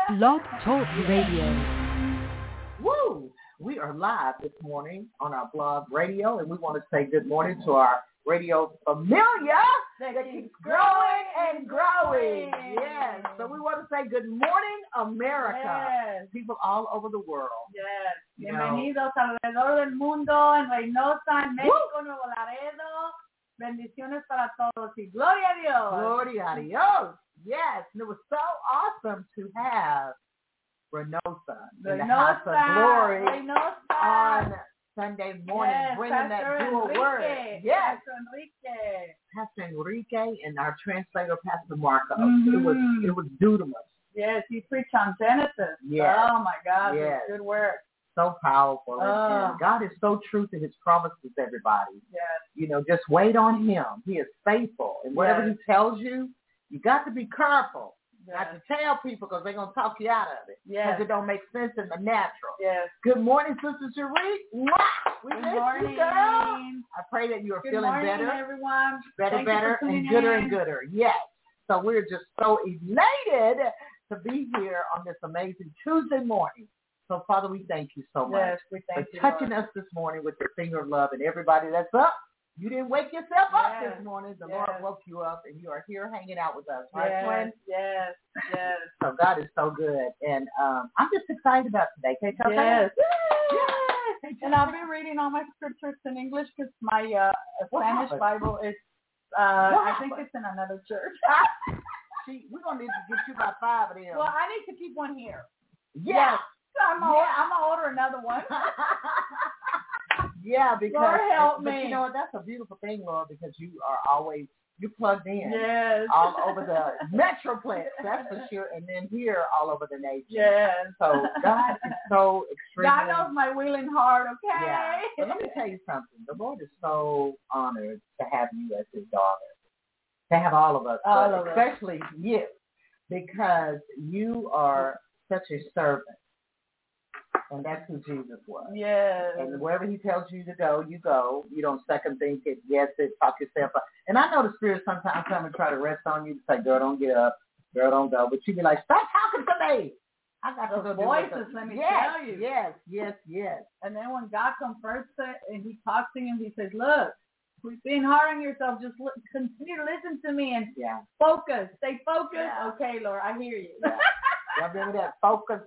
Blog Talk Radio. Woo! We are live this morning on our blog radio, and we want to say good morning to our radio familia that keeps growing and growing. Yes. So we want to say good morning, America. Yes. People all over the world. Yes. You Bienvenidos alrededor del mundo, en Reynosa, en México, Nuevo Laredo. Bendiciones para todos y gloria a Dios. Gloria a Dios. Yes. And it was so awesome to have Reynosa in the House of Glory on Sunday morning, bringing that dual word. Yes. Pastor Enrique and our translator, Pastor Marco. Mm-hmm. It was dunamis. Yes, he preached on Genesis. Yes. Oh my God, yes. Good word. So powerful. And God is so true to his promises, everybody. Yes. You know, just wait on him. He is faithful. And whatever he tells you, you got to be careful. Not to tell people because they're going to talk you out of it. Because it don't make sense in the natural. Yes. Good morning, Sister Cherie. We miss you, girl. I pray that you are feeling better. Good morning, everyone. Better, and gooder and gooder. Yes. So we're just so elated to be here on this amazing Tuesday morning. So, Father, we thank you so much we thank for you, touching Lord. us this morning with your finger of love. And everybody that's up, you didn't wake yourself up this morning. The Lord woke you up, and you are here hanging out with us. Right, twin? Yes. So God is so good. And I'm just excited about today. Can you tell Yes. And I'll be reading all my scriptures in English because my Spanish Bible is, I think it's in another church. We're going to need to get you about 5 of them. Well, I need to keep one here. Yes. I'm going to order another one. Yeah, because Lord help me. You know what? That's a beautiful thing, Lord, because you are always plugged in. Yes. All over the Metroplex, that's for sure, and then here all over the nation. Yes. So God is so extremely. God knows my willing heart. Okay. Yeah. But let me tell you something. The Lord is so honored to have you as his daughter. To have all of us, especially you, because you are such a servant. And that's who Jesus was. Yes. And wherever he tells you to go, you go. You don't second think it, guess it, talk yourself up. And I know the Spirit sometimes come and try to rest on you to say, girl, don't get up. Girl, don't go. But you be like, stop talking to me. I got those to go voices, let me tell you. Yes. And then when God confronts it and he talks to him, he says, look, quit being hard on yourself. Just continue to listen to me and focus. Stay focused. Yeah. Okay, Lord, I hear you. Yeah. Y'all remember that? Focus.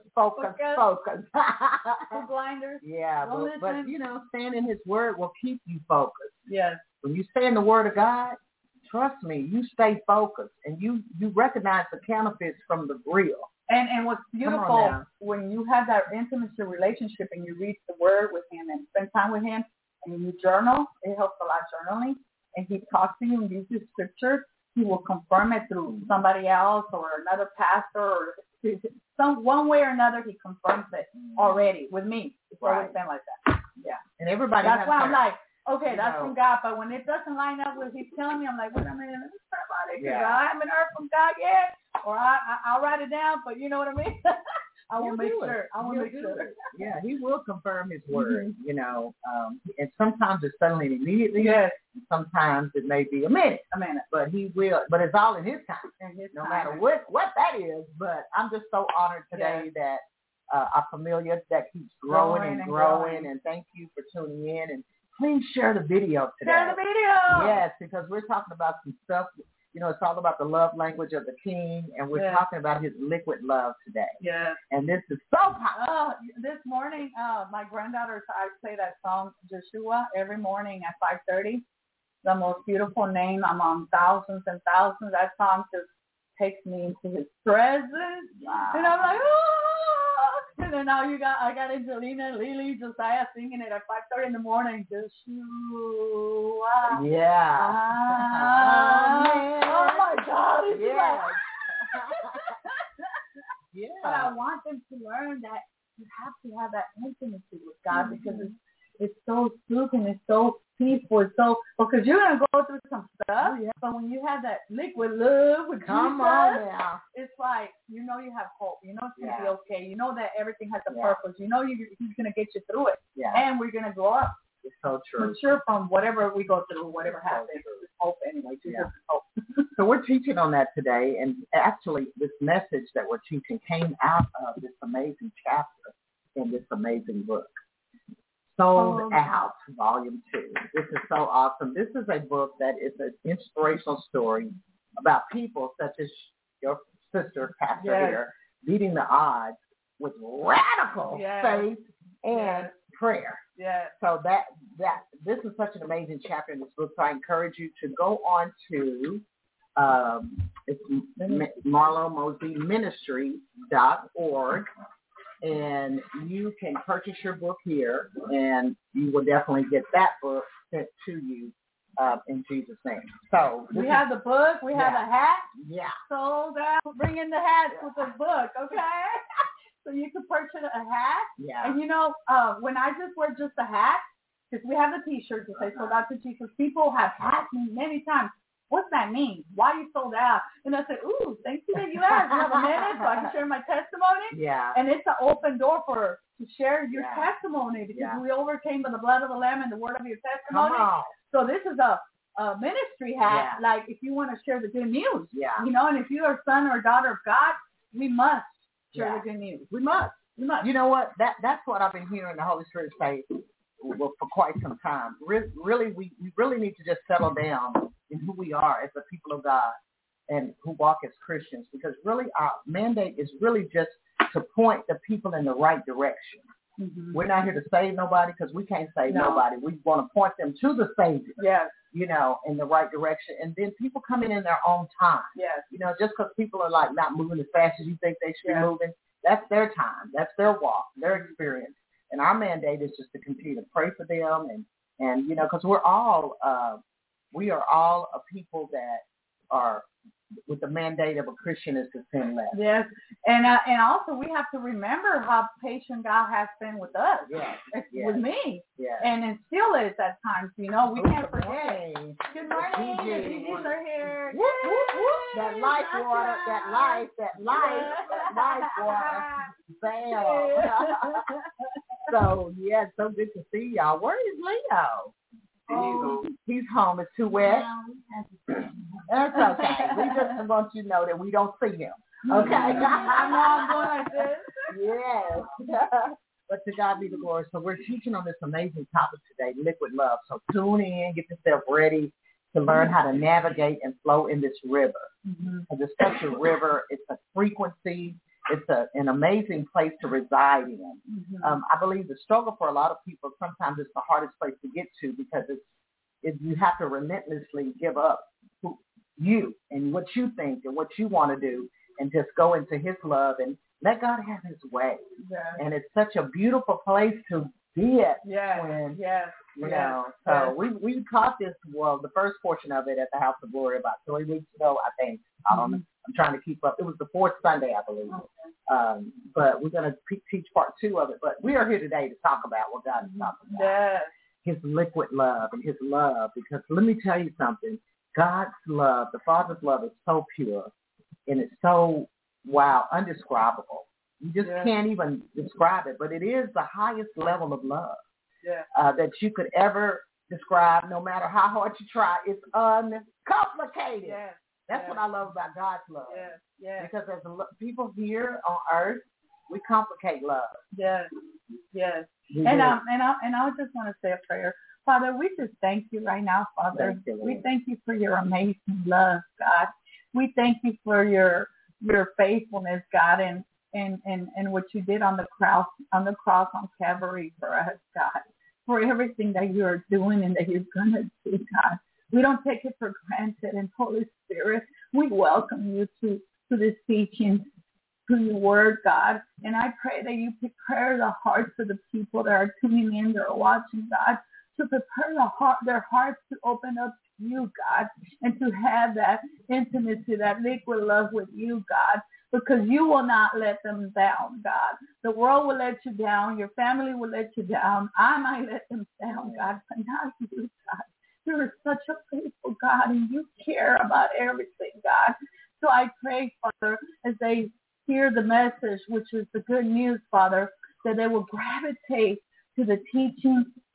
Blinders. Yeah, but you know, staying in his word will keep you focused. Yes. When you stay in the word of God, trust me, you stay focused and you recognize the counterfeits from the real. And what's beautiful when you have that intimacy relationship and you read the word with him and spend time with him and you journal, it helps a lot journaling, and he talks to you and uses scriptures, he will confirm it through somebody else or another pastor or one way or another. He confirms it already with me. It's always been like that. Yeah. And everybody. That's why I'm like, okay, that's from God. But when it doesn't line up with he's telling me, I'm like, wait a minute, let me pray about it because I haven't heard from God yet, or I'll write it down. But you know what I mean? I will make sure. Yeah, he will confirm his word. You know, and sometimes it's suddenly and immediately. Yes. Sometimes it may be a minute. But he will. But it's all in his time. No matter what that is. But I'm just so honored today that our familiar that keeps growing and growing. And thank you for tuning in. And please share the video today. Share the video. Yes, because we're talking about some stuff. You know, it's all about the love language of the King, and we're talking about his liquid love today. Yes. And this is so powerful. This morning, my granddaughter, I play that song, Joshua, every morning at 5:30. The most beautiful name among thousands and thousands. That song just takes me into his presence. Wow. And I'm like, oh! And then now I got Angelina, Lily, Josiah singing it at 5:30 in the morning. Joshua. Yeah. Oh my God. Yeah. Yeah. But I want them to learn that you have to have that intimacy with God because it's so soothing, it's so peaceful, it's so because you're gonna go through some stuff. But when you have that liquid love with Jesus, it's like you know you have hope. You know it's gonna be okay. You know that everything has a purpose. You know he's gonna get you through it. Yeah. And we're gonna grow up It's so true. I'm sure from whatever we go through, whatever happens, there's hope anyway. Jesus is hope. So we're teaching on that today, and actually this message that we're teaching came out of this amazing chapter in this amazing book, Sold Out, Volume 2. This is so awesome. This is a book that is an inspirational story about people such as your sister, Pastor here, beating the odds with radical faith and prayer. Yeah. So that this is such an amazing chapter in this book. So I encourage you to go on to it's MarloMosleyMinistry.org, and you can purchase your book here, and you will definitely get that book sent to you in Jesus' name. So we have the book, we have a hat. Yeah. Sold Out. Bring in the hats with the book, okay? So you can purchase a hat. Yeah. And when I just wear just a hat, because we have the T-shirt that say Sold Out to Jesus, people have asked me many times, what's that mean? Why you sold out? And I said, ooh, thank you that you asked. You have a minute so I can share my testimony? Yeah. And it's an open door to share your testimony, because we overcame by the blood of the Lamb and the word of your testimony. Come on. So this is a ministry hat, like if you want to share the good news. Yeah. And if you are a son or a daughter of God, we must share the good news. We must. You know what? That's what I've been hearing the Holy Spirit say for quite some time. Really, we really need to just settle down in who we are as the people of God and who walk as Christians, because really our mandate is really just to point the people in the right direction. Mm-hmm. We're not here to save nobody, because we can't save nobody. We want to point them to the Savior. Yes. In the right direction. And then people come in their own time. Yes. Just because people are like not moving as fast as you think they should be moving, that's their time. That's their walk, their experience. And our mandate is just to continue to pray for them and because we are all a people that are with the mandate of a Christian is to sin less. Yes. And also we have to remember how patient God has been with us. Yes. With me. Yes. And it still is at times, we can't forget. Good morning. The DJs are here. Whoop, whoop, whoop. That life water, that life water. Bam. So, so good to see y'all. Where is Leo? He's home. It's too wet. That's okay. We just want you to know that we don't see him. Okay. I'm going like this. Yes. But to God be the glory. So we're teaching on this amazing topic today, liquid love. So tune in, get yourself ready to learn how to navigate and flow in this river. Mm-hmm. It's such a river. It's a frequency. It's an amazing place to reside in. Mm-hmm. I believe the struggle for a lot of people, sometimes it's the hardest place to get to, because you have to relentlessly give up you and what you think and what you want to do, and just go into his love and let God have his way. Yes. And it's such a beautiful place to be at. When, So we taught this, the first portion of it at the House of Glory about 3 weeks ago, I think. I'm trying to keep up. It was the fourth Sunday, I believe. Okay. But we're going to teach part 2 of it. But we are here today to talk about what God is talking about. Yes. His liquid love and his love. Because let me tell you something. God's love, the Father's love, is so pure, and it's so, undescribable. You just can't even describe it, but it is the highest level of love that you could ever describe, no matter how hard you try. It's uncomplicated. Yes. That's what I love about God's love. Yes. Yes. Because as people here on earth, we complicate love. Yes. Yes. And I just want to say a prayer. Father, we just thank you right now, Father. We thank you for your amazing love, God. We thank you for your faithfulness, God, and what you did on the cross on Calvary for us, God, for everything that you are doing and that you're going to do, God. We don't take it for granted. And Holy Spirit, we welcome you to this teaching, to your word, God. And I pray that you prepare the hearts of the people that are tuning in, that are watching, God, to prepare their hearts to open up to you, God, and to have that intimacy, that liquid love with you, God, because you will not let them down, God. The world will let you down. Your family will let you down. I might let them down, God, but not you, God. You are such a faithful God, and you care about everything, God. So I pray, Father, as they hear the message, which is the good news, Father, that they will gravitate to the teaching,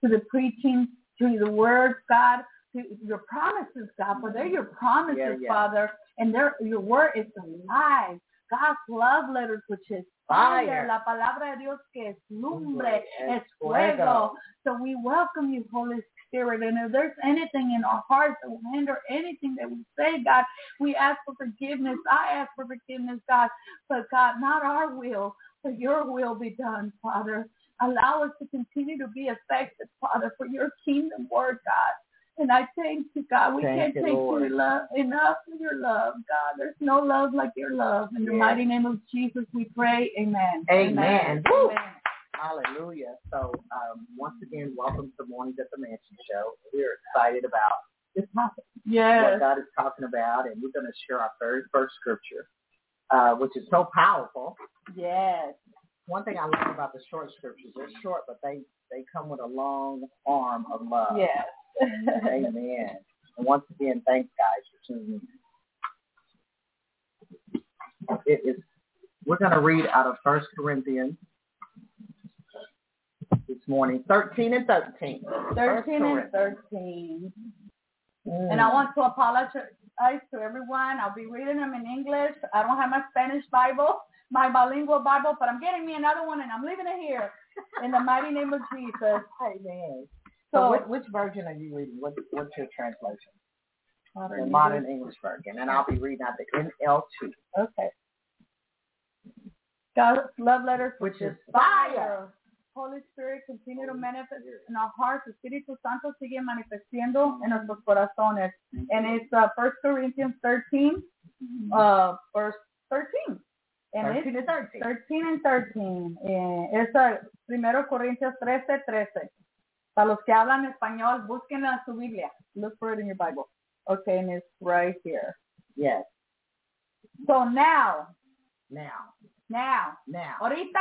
to the preaching, to the words, God, to your promises, God, for they're your promises, Father, and your word is alive. God's love letters, which is fire, la palabra de Dios que es lumbre, es fuego. So we welcome you, Holy Spirit, and if there's anything in our hearts that will hinder anything that we say, God, we ask for forgiveness. I ask for forgiveness, God, but God, not our will, but your will be done, Father. Allow us to continue to be effective, Father, for your kingdom word, God. And I thank you, God. We can't thank you enough for your love, God. There's no love like your love. In the mighty name of Jesus, we pray. Amen. Amen. Amen. Hallelujah. So once again, welcome to Mornings at the Mansion Show. We're excited about this topic. What God is talking about, and we're going to share our very first scripture, which is so powerful. Yes. One thing I love about the short scriptures, they're short, but they come with a long arm of love. Yes. Amen. And once again, thanks, guys, for tuning in. We're going to read out of 1 Corinthians this morning, 13 and 13. 13 and 13. And I want to apologize to everyone. I'll be reading them in English. I don't have my Spanish Bible, my bilingual Bible, but I'm getting me another one, and I'm leaving it here in the mighty name of Jesus. Amen. So which version are you reading? What's your translation? The Modern English Version. And I'll be reading out the NLT. Okay. God's love letters, which is fire. Holy Spirit, continue to manifest in our hearts. Espíritu Santo sigue manifestando en nuestros corazones. And it's 1 Corinthians 13, verse 13. And 13 and 13. 13 and 13. Es 1 Corintios 13. Para los que hablan español, busquen en su Biblia. Look for it in your Bible. Okay, and it's right here. Yes. So now. Ahorita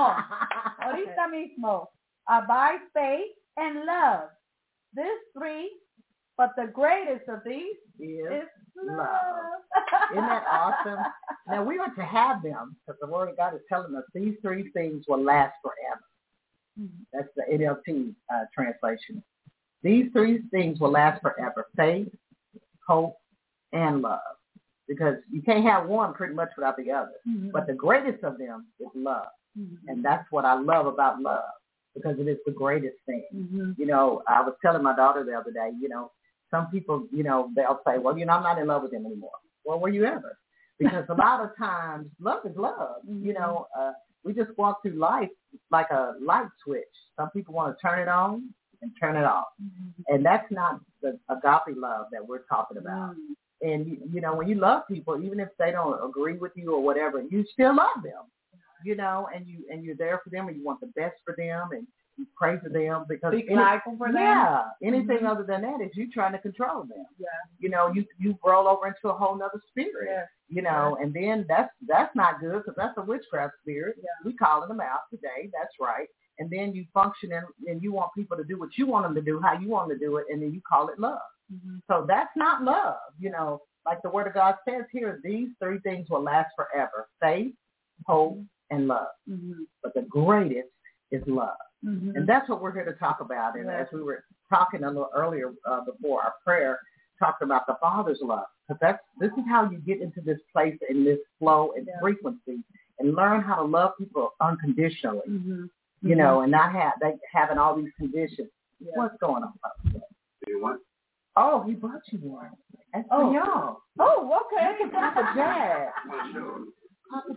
mismo. Abide faith and love. These three, but the greatest of these is love. Isn't that awesome? Now, we are to have them because the Word of God is telling us these three things will last forever. That's the NLT translation. These three things will last forever: faith, hope, and love. Because you can't have one pretty much without the other. But the greatest of them is love. And that's what I love about love, because it is the greatest thing. You know, I was telling my daughter the other day, you know, some people, you know, they'll say, well, you know, I'm not in love with him anymore. Well, were you ever? Because a lot of times love is love. You know, we just walk through life like a light switch. Some people want to turn it on and turn it off. And that's not the agape love that we're talking about. And, you know, when you love people, even if they don't agree with you or whatever, you still love them, you know, and you're there for them and you want the best for them and you pray for them. Because be grateful for them. Yeah. Anything other than that is you trying to control them. Yeah. You know, you roll over into a whole nother spirit, you know, and then that's not good because that's a witchcraft spirit. Yeah. We calling them out today. That's right. And then you function and you want people to do what you want them to do, how you want them to do it, and then you call it love. So that's not love. You know, like the Word of God says here, these three things will last forever: faith, hope, and love. But the greatest is love. And that's what we're here to talk about. And as we were talking a little earlier before our prayer, talked about the Father's love. Because this is how you get into this place and this flow and frequency and learn how to love people unconditionally. You know, and not having all these conditions. What's going on? Do you want? Oh, he brought you one. That's for y'all. Oh, okay. Papa Jack. Oh,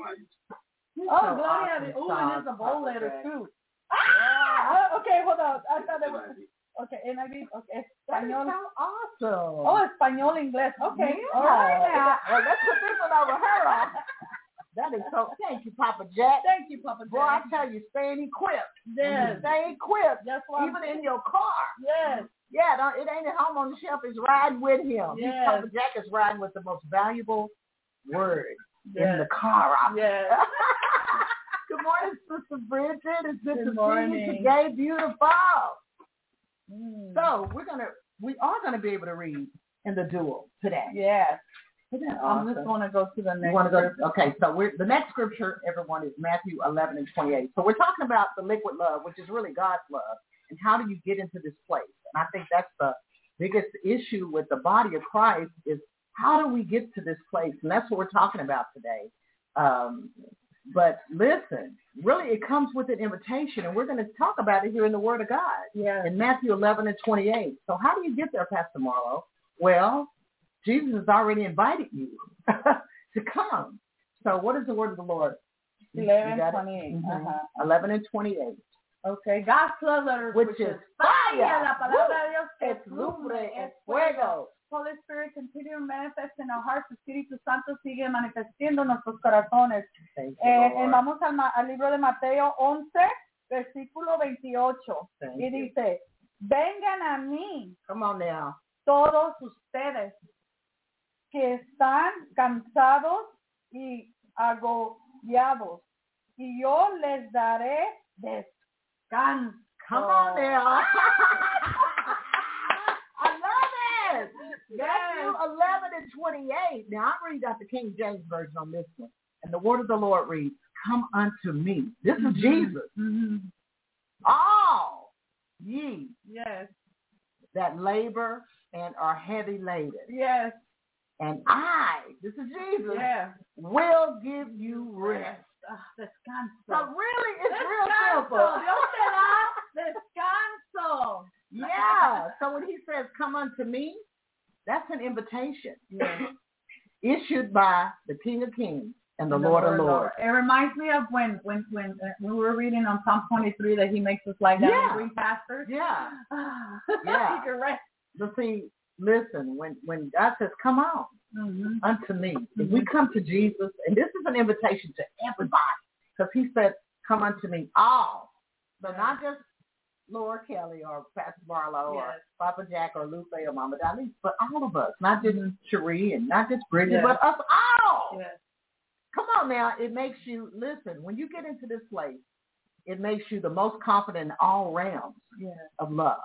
Gloria. And it's a bowl letter, too. Okay, hold on. I thought that was... Okay, NIV. Okay, Español. Awesome. Oh, Español, Inglés. Okay. All right. Well, let's put this one over her. That is so. Thank you, Papa Jack. Thank you, Papa Jack. Boy, I tell you, staying equipped. Yes. Stay equipped. That's why. Even in your car. Yes. Yeah, it ain't at home on the shelf. It's riding with him. Yes. Papa Jack is riding with the most valuable word in the car. Yes. Good morning, Sister Bridget. It's good to see you morning. today. Beautiful. So we are gonna be able to read in the dual today. Yes. Awesome. I'm just going to go to the next. Okay, so the next scripture, everyone, is Matthew 11 and 28. So we're talking about the liquid love, which is really God's love. And how do you get into this place? And I think that's the biggest issue with the body of Christ is how do we get to this place? And that's what we're talking about today. But listen, really it comes with an invitation, and we're going to talk about it here in the Word of God in Matthew 11:28. So how do you get there, Pastor Marlo? Well, Jesus has already invited you to come. So what is the word of the Lord? 11:28. 11:28. Okay, God's love letter, which is fire. La palabra de Dios Es lumbre, es fuego. Holy Spirit, continue to manifest in our hearts. Espíritu Santo sigue manifestando en nuestros corazones. Vamos al libro de Mateo 11, versículo 28. Y dice, vengan a mí, come on now, todos ustedes que están cansados y agobiados, y yo les daré descanso. Come on now. I love it. Matthew 11:28. Now I'm reading out the King James Version on this one. And the word of the Lord reads, come unto me. This is Jesus. All ye that labor and are heavy laden. Yes. And I, this is Jesus, will give you rest. Descanso. So really, it's real simple. Dios te da descanso. Yeah. So when he says, come unto me, that's an invitation issued by the King of Kings and the Lord of Lords. It reminds me of when we were reading on Psalm 23 that he makes us lie down in green pastures. Yeah. You can rest. But see, listen, when God says, come on unto me, if we come to Jesus, and this is an invitation to everybody, because he said, come unto me all. So not just Laura Kelly or Pastor Marlo or Papa Jack or Lupe or Mama Dolly, but all of us, not just Cherie and not just Bridget, but us all. Yes. Come on now, it makes you, listen, when you get into this place, it makes you the most confident in all realms of love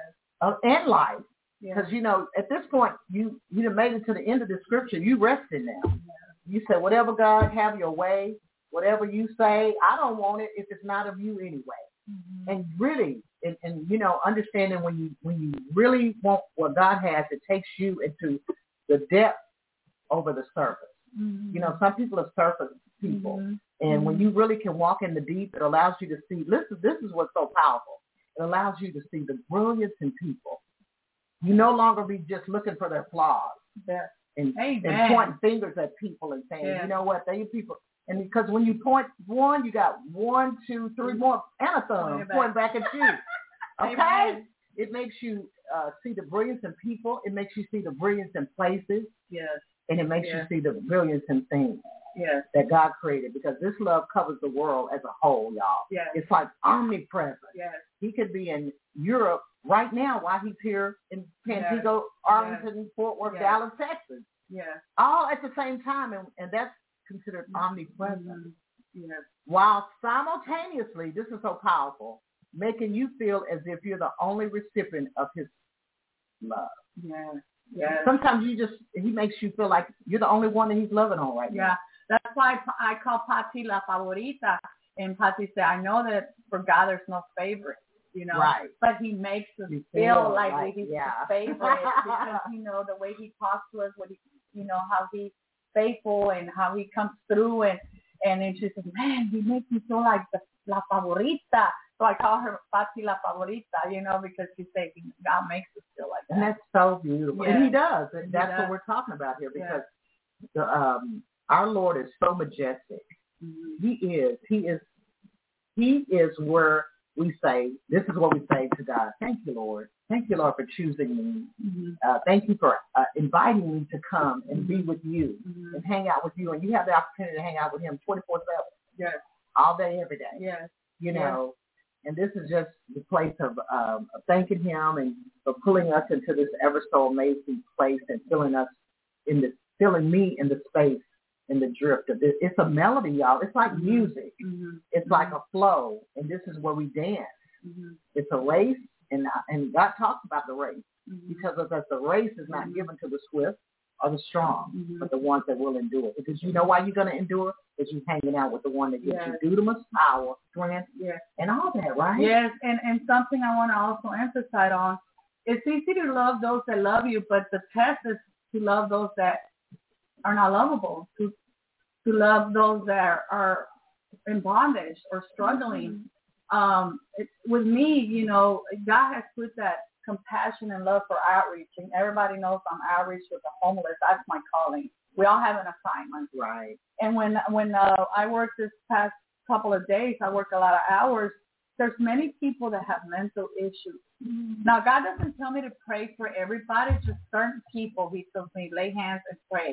and life. Because, you know, at this point, you made it to the end of the scripture. You rested now. You said, whatever God, have your way. Whatever you say, I don't want it if it's not of you anyway. And really, and you know, understanding when you really want what God has, it takes you into the depth over the surface. You know, some people are surface people. And when you really can walk in the deep, it allows you to see, listen, this is what's so powerful. It allows you to see the brilliance in people. You no longer be just looking for their flaws and pointing fingers at people and saying, you know what, they people. And because when you point one, you got 1, 2, 3 more and a thumb pointing back at you. Okay? It makes you see the brilliance in people. It makes you see the brilliance in places. Yes. And it makes you see the brilliance in things that God created, because this love covers the world as a whole, y'all. Yes. It's like omnipresent. Yes. He could be in Europe right now while he's here in Pantego, Arlington, Fort Worth, Dallas, Texas. Yeah. All at the same time, and that's considered omnipresent. While simultaneously, this is so powerful, making you feel as if you're the only recipient of his love. Yeah. Yeah. Sometimes he makes you feel like you're the only one that he's loving on right now. Yeah. That's why I call Pati la favorita. And Pati said, I know that for God there's no favorite, you know. Right. But he makes us feel like he's the favorite because, you know, the way he talks to us, what he, you know, how he's faithful and how he comes through. And then she says, man, he makes me feel like la favorita. So I call her Pati la favorita, you know, because she says God makes us feel like that. And that's so beautiful. Yeah. And he does. And that's what we're talking about here, because our Lord is so majestic. He is where we say, this is what we say to God. Thank you, Lord. Thank you, Lord, for choosing me. Thank you for inviting me to come and be with you and hang out with you. And you have the opportunity to hang out with him 24/7. Yes. All day, every day. Yes. You know, and this is just the place of thanking him and for pulling us into this ever so amazing place and filling me in the space, in the drift of this. It's a melody, y'all. It's like music. It's like a flow, and this is where we dance. It's a race, and God talks about the race. Because of that, the race is not given to the swift are the strong, but the ones that will endure. Because you know why you're going to endure? Because you're hanging out with the one that gives you dunamis, power, strength, and all that, right? Yes, and something I want to also emphasize on, it's easy to love those that love you, but the test is to love those that are not lovable, to love those that are in bondage or struggling. With me, you know, God has put that compassion and love for outreach, and everybody knows I'm outreach with the homeless. That's my calling. We all have an assignment. Right. And when I worked this past couple of days, I worked a lot of hours. There's many people that have mental issues. Now, God doesn't tell me to pray for everybody, just certain people. He tells me lay hands and pray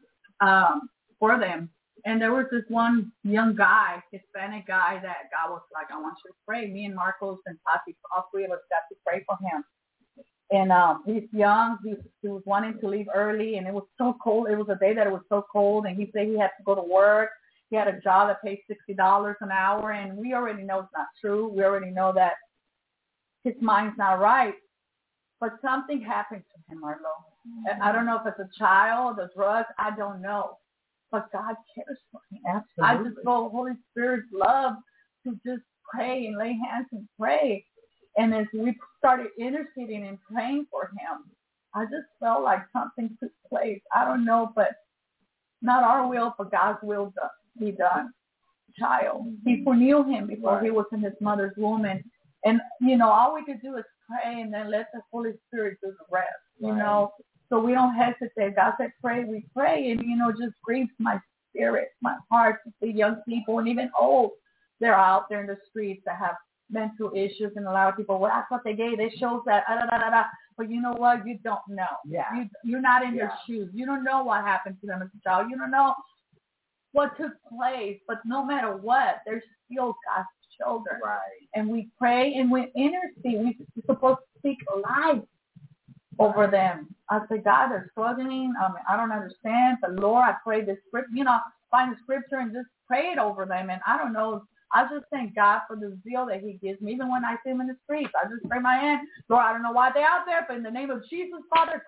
for them. And there was this one young guy, Hispanic guy, that God was like, I want you to pray. Me and Marcos and Tati, all three of us got to pray for him. And he's young. He was wanting to leave early, and it was so cold. It was a day that it was so cold, and he said he had to go to work. He had a job that pays $60 an hour, and we already know it's not true. We already know that his mind's not right. But something happened to him, Marlo. I don't know if it's a child, a drug. I don't know. But God cares for him. Absolutely. I just feel Holy Spirit's love to just pray and lay hands and pray. And as we started interceding and praying for him, I just felt like something took place. I don't know, but not our will, but God's will be done. Child. He foreknew him before he was in his mother's womb. And, you know, all we could do is pray and then let the Holy Spirit do the rest, you know. So we don't hesitate. God said pray, we pray. And, you know, it just grieves my spirit, my heart to see young people and even old. They're out there in the streets that have mental issues, and a lot of people, well, that's what they gave. They shows that, but you know what? You don't know. Yeah. You're not in their shoes. You don't know what happened to them as a child. You don't know what took place. But no matter what, they're still God's children. Right. And we pray and we intercede. We're supposed to speak life over them. I say, God, they're struggling. I don't understand. But Lord, I pray this script, you know, find the scripture and just pray it over them. And I don't know. I just thank God for the zeal that he gives me. Even when I see him in the streets, I just pray my hand. Lord, I don't know why they're out there, but in the name of Jesus, Father,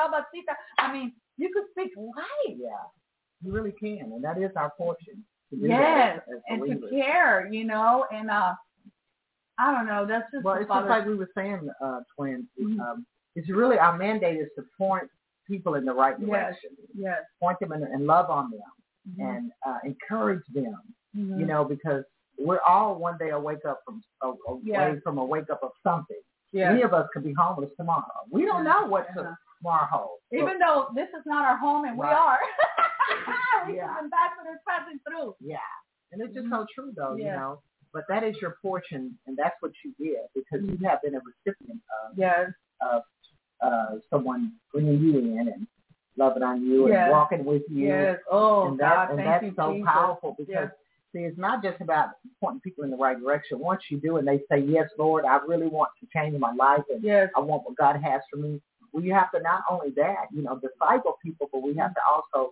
I mean, you could speak life. Yeah, you really can. And that is our portion. Yes, and to care, you know. And I don't know. That's just it's just like we were saying, twins. It's really our mandate is to point people in the right direction. Yes. Point them and love on them and encourage them. You know, because we're all one day a wake up from a wake up of something. Yes. Many of us could be homeless tomorrow. We don't know what tomorrow holds. Even though this is not our home, and we are. We're ambassadors passing through. Yeah, and it's just so true, though. You know. But that is your portion, and that's what you get because you have been a recipient of someone bringing you in and loving on you and walking with you. Yes. Oh, and God, that's you, so Jesus. powerful because. See, it's not just about pointing people in the right direction. Once you do and they say, yes, Lord, I really want to change my life and I want what God has for me, well, you have to not only that, you know, disciple people, but we have to also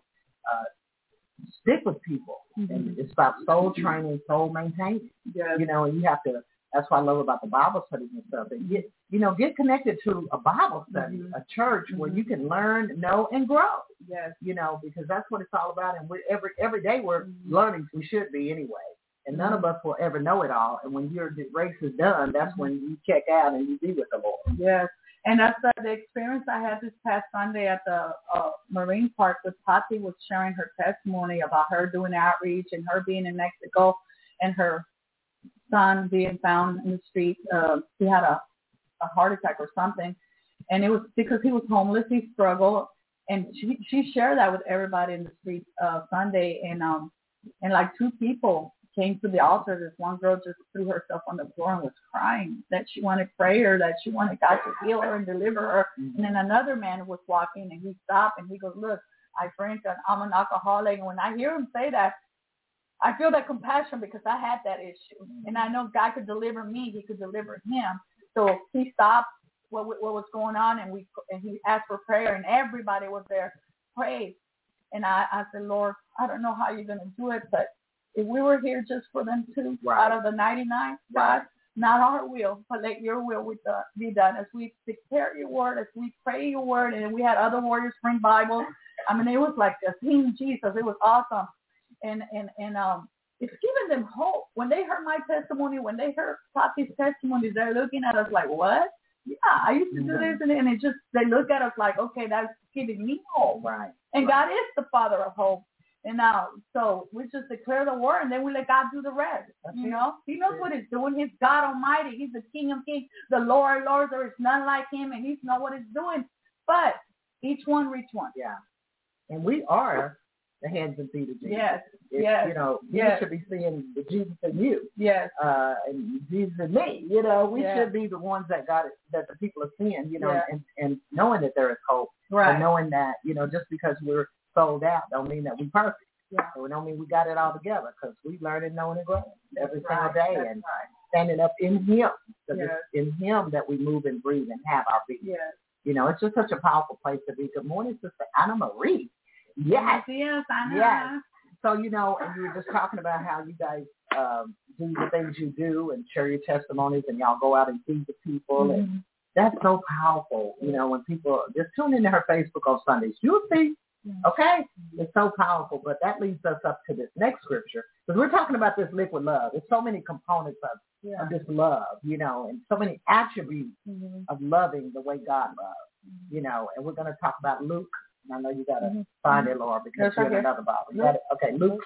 stick with people. And it's about soul training, soul maintaining. You know, and you have to, that's what I love about the Bible studies and stuff. And get connected to a Bible study, a church where you can learn, know, and grow. You know, because that's what it's all about. And every day we're learning. We should be anyway. And none of us will ever know it all. And when your race is done, that's when you check out and you be with the Lord. Yes. And that's the experience I had this past Sunday at the Marine Park with Tati was sharing her testimony about her doing outreach and her being in Mexico and her son being found in the street. He had a heart attack or something. And it was because he was homeless. He struggled. And she shared that with everybody in the street Sunday. And like two people came to the altar. This one girl just threw herself on the floor and was crying that she wanted prayer, that she wanted God to heal her and deliver her. And then another man was walking and he stopped and he goes, look, I drink and I'm an alcoholic. And when I hear him say that, I feel that compassion because I had that issue. And I know God could deliver me. He could deliver him. So he stopped what was going on, and he asked for prayer, and everybody was there, prayed. And I said, Lord, I don't know how you're going to do it, but if we were here just for them two out of the 99, God, not our will, but let your will be done. As we declare your word, as we pray your word, and we had other warriors bring Bibles. I mean, it was like a team Jesus. It was awesome. And it's given them hope. When they heard my testimony, when they heard Tati's testimonies, they're looking at us like, what? Yeah, I used to do this. And it just, they look at us like, okay, that's giving me hope. Right. And God is the Father of hope. And now, so we just declare the word, and then we let God do the rest. You know, He knows what He's doing. He's God Almighty. He's the King of Kings, the Lord of Lords. There is none like Him, and He knows what He's doing. But each one reach one. Yeah. And we are the hands and feet of Jesus. Yes. You know, you should be seeing the Jesus in you. Yes. And Jesus in me. You know, we should be the ones that that the people are seeing. You know, and knowing that there is hope. Right. And knowing that, you know, just because we're sold out don't mean that we're perfect. Yeah. So it don't mean we got it all together, because we learning, knowing, and growing every single day. That's and standing up in Him. Because yes. it's in Him that we move and breathe and have our being. Yes. You know, it's just such a powerful place to be. Good morning, Sister Anna Marie. Yes. Yes, Anna. Yes. So, you know, and you were just talking about how you guys do the things you do and share your testimonies, and y'all go out and feed the people. Mm-hmm. And that's so powerful. You know, when people just tune into her Facebook on Sundays, you'll see. Okay? It's so powerful. But that leads us up to this next scripture. Because we're talking about this liquid love. There's so many components of this love, you know, and so many attributes of loving the way God loves, you know. And we're going to talk about Luke. And I know you got to find it, Laura, because you're in another Bible. You got it? Okay, Luke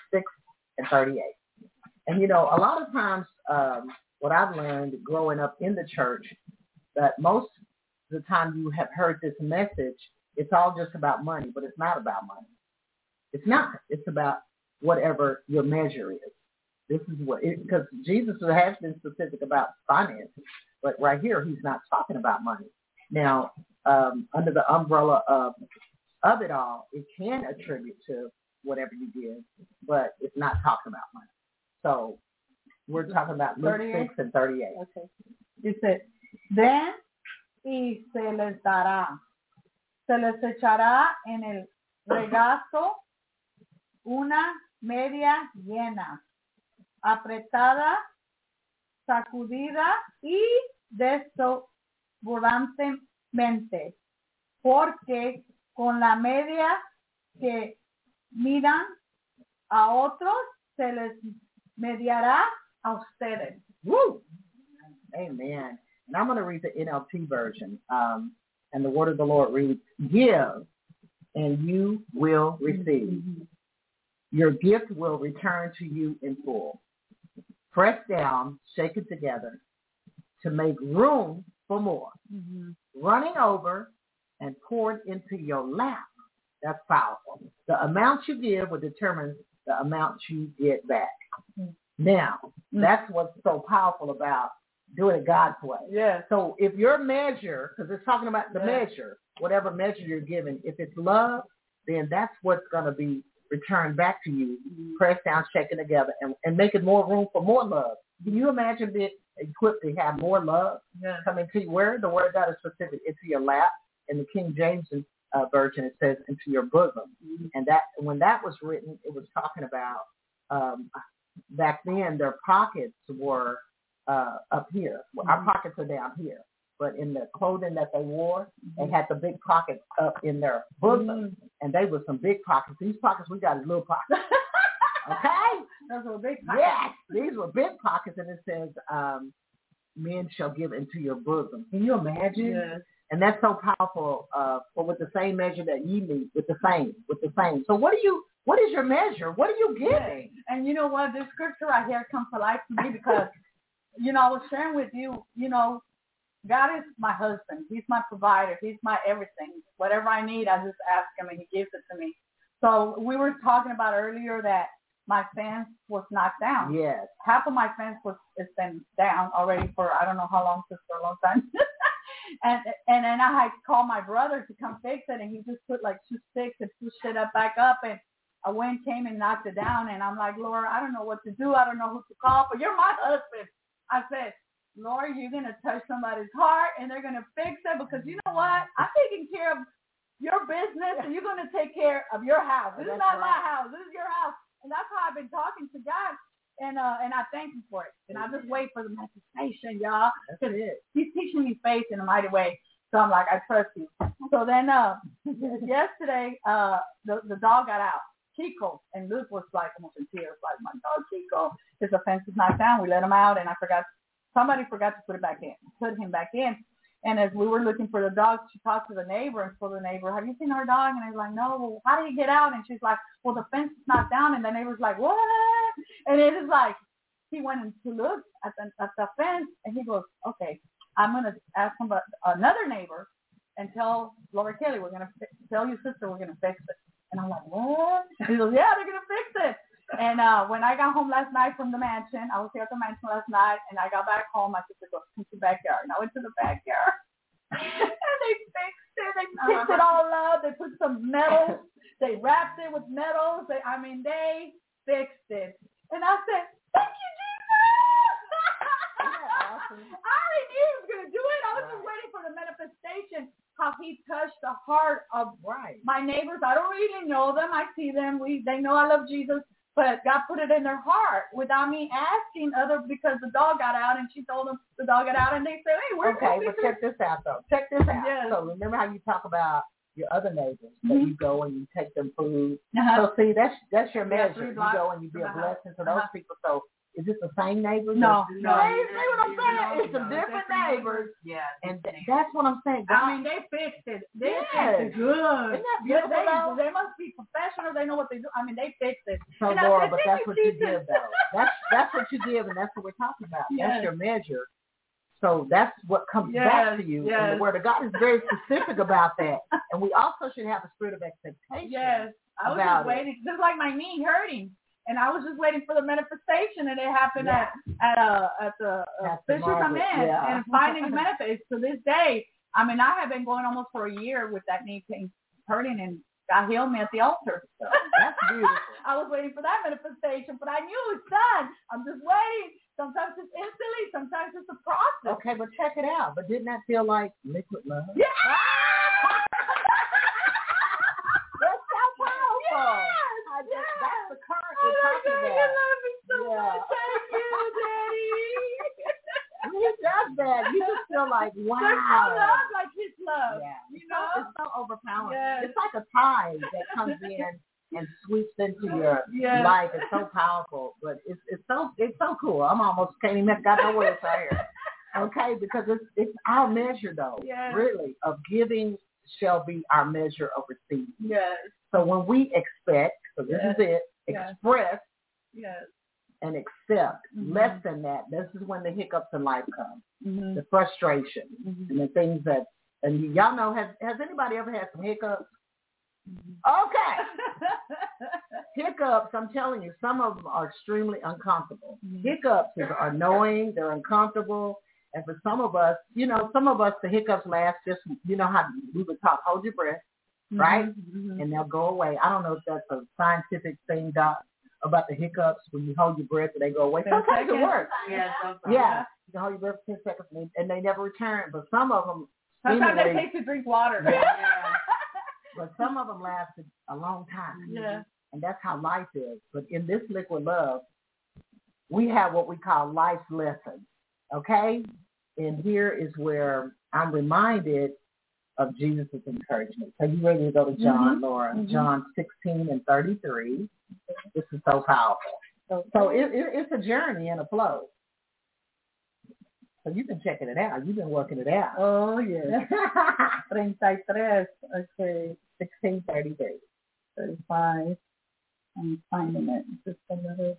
6:38. And, you know, a lot of times what I've learned growing up in the church, that most of the time you have heard this message, it's all just about money, but it's not about money. It's not. It's about whatever your measure is. This is what, because Jesus has been specific about finances, but right here he's not talking about money. Now, under the umbrella of it all, it can attribute to whatever you give, but it's not talking about money. So we're talking about Luke 6:38. Okay. Dice, den y se les dará. Se les echará en el regazo una media llena, apretada, sacudida y desoborantemente, porque con la media que midan a otros se les mediará a ustedes. Woo! Amen. And I'm going to read the NLT version. And the word of the Lord reads, give, and you will receive. Your gift will return to you in full. Pressed down, shaken together to make room for more. Running over and poured into your lap. That's powerful. The amount you give will determine the amount you get back. Now, that's what's so powerful about doing it God's way. Yeah. So if your measure, because it's talking about the measure, whatever measure you're given, if it's love, then that's what's going to be returned back to you, pressed down, shaken together, and making more room for more love. Can you imagine being equipped to have more love coming to you? Where the word God is specific, into your lap. In the King James version, it says into your bosom. And that when that was written, it was talking about back then their pockets were up here. Well, our pockets are down here. But in the clothing that they wore, they had the big pockets up in their bosom. And they were some big pockets. These pockets we got is little pockets. Okay? Those were big pockets. Yes, these were big pockets. And it says, men shall give into your bosom. Can you imagine? Yes. And that's so powerful. For with the same measure that you meet, with the same. So what is your measure? What are you giving? And you know what? This scripture right here comes to life to me because, you know, I was sharing with you, you know, God is my husband. He's my provider. He's my everything. Whatever I need, I just ask him and he gives it to me. So we were talking about earlier that my fence was knocked down. Yes. Half of my fence has been down already for I don't know how long, just for a long time. and then I had called my brother to come fix it, and he just put like 2 sticks and pushed it back up, and a wind came and knocked it down. And I'm like, Lord, I don't know what to do. I don't know who to call, but you're my husband. I said, Lord, you're going to touch somebody's heart, and they're going to fix it, because you know what? I'm taking care of your business, and you're going to take care of your house. This is not my house. This is your house. And that's how I've been talking to God. And I thank him for it. And I just wait for the manifestation, y'all. That's it. He's teaching me faith in a mighty way. So I'm like, I trust you. So then yesterday, the dog got out, Chico, and Luke was like almost in tears, like, my dog Chico, his offense is knocked down. We let him out, and somebody forgot to put him back in. And as we were looking for the dog, she talked to the neighbor and told the neighbor, have you seen our dog? And I was like, no. Well, how did he get out? And she's like, well, the fence is knocked down. And the neighbor's like, what? And it is like, he went to look at the fence, and he goes, okay, I'm going to ask another neighbor and tell Laura Kelly, we're going to tell your sister we're going to fix it. And I'm like, what? He goes, yeah, they're going to fix it. And when I got home last night from the mansion, I was here at the mansion last night, and I got back home. My sister goes, come to the backyard. And I went to the backyard, and they fixed it. They picked it all up. They put some metals. They wrapped it with metals. They fixed it. And I said, thank you, Jesus. Awesome. I already knew he was going to do it. I was just waiting for the manifestation, how he touched the heart of my neighbors. I don't really know them. I see them. They know I love Jesus. But God put it in their heart without me asking because the dog got out, and she told them the dog got out, and they said, hey, we're okay, but check this out, though. Check this out. Yes. So remember how you talk about your other neighbors that you go and you take them food. Uh-huh. So see, that's your measure. You blocks. go and you be a blessing to those people. So is it the same neighbors? No. See what I'm saying? It's some different neighbors. Yeah. And that's what I'm saying. God, I mean, they fixed it. They fixed it good. Isn't that beautiful, they must be professional. They know what they do. I mean, they fixed it. So, Laura, but that's what you give, though. That's what you give, and that's what we're talking about. Yes. That's your measure. So that's what comes back to you. Yes. And the Word of God is very specific about that. And we also should have a spirit of expectation. Yes. I was just waiting. Just like my knee hurting. And I was just waiting for the manifestation, and it happened at the Fisher come in, and finally manifested. To this day, I mean, I have been going almost for a year with that knee pain hurting, and God healed me at the altar. So that's beautiful. I was waiting for that manifestation, but I knew it's done. I'm just waiting. Sometimes it's instantly, sometimes it's a process. Okay, but check it out. But didn't that feel like liquid love? Yeah. That's so powerful. Yes. That's the current we're talking about. You love me so much. Thank you, Daddy. He does that. You just feel like, wow. There's no love like his love. Yeah. You know? It's so overpowering. Yes. It's like a tide that comes in and sweeps into your life. It's so powerful. But it's so cool. I'm almost can't even got no words right here. Okay, because it's our measure though. Yes. Really, of giving shall be our measure of receiving. Yes. So when we expect, so this is it, express and accept less than that, this is when the hiccups in life come. The frustration and the things that, and y'all know, has anybody ever had some hiccups? Okay. Hiccups, I'm telling you, some of them are extremely uncomfortable. Hiccups are annoying, they're uncomfortable. And for some of us, the hiccups last just, you know how we would talk, hold your breath, right? And they'll go away. I don't know if that's a scientific thing, Doc, about the hiccups. When you hold your breath and they go away. Sometimes it works. Yeah. You can hold your breath for 10 seconds and they never return. But some of them, sometimes they take to drink water. But some of them lasted a long time. Yeah. And that's how life is. But in this liquid love, we have what we call life's lessons. Okay? And here is where I'm reminded of Jesus' encouragement. So you ready to go to John, Laura? John 16:33. This is so powerful. So it's a journey and a flow. So you've been checking it out. You've been working it out. Oh, yes. 33. Okay. 16:33. 35. I'm finding it. Just a minute.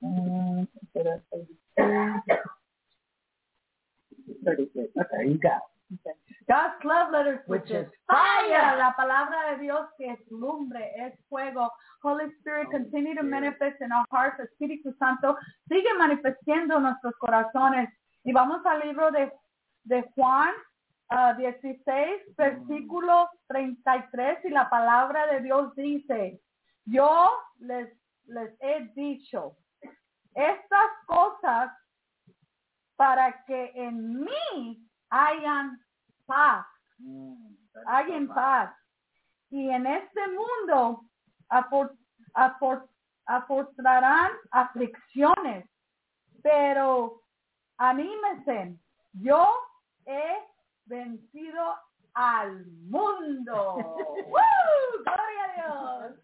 36. Okay, you got it. Okay. God's love letters, which is fire. La palabra de Dios que es lumbre, es fuego. Holy Spirit, continue to manifest in our hearts. Espíritu Santo, sigue manifestando nuestros corazones. Y vamos al libro de Juan 16, versículo 33. Y la palabra de Dios dice, yo les he dicho estas cosas para que en mí hayan paz. Hayan paz. Y en este mundo aportarán aflicciones. Pero anímense, yo he vencido al mundo. ¡Woo! ¡Gloria a Dios!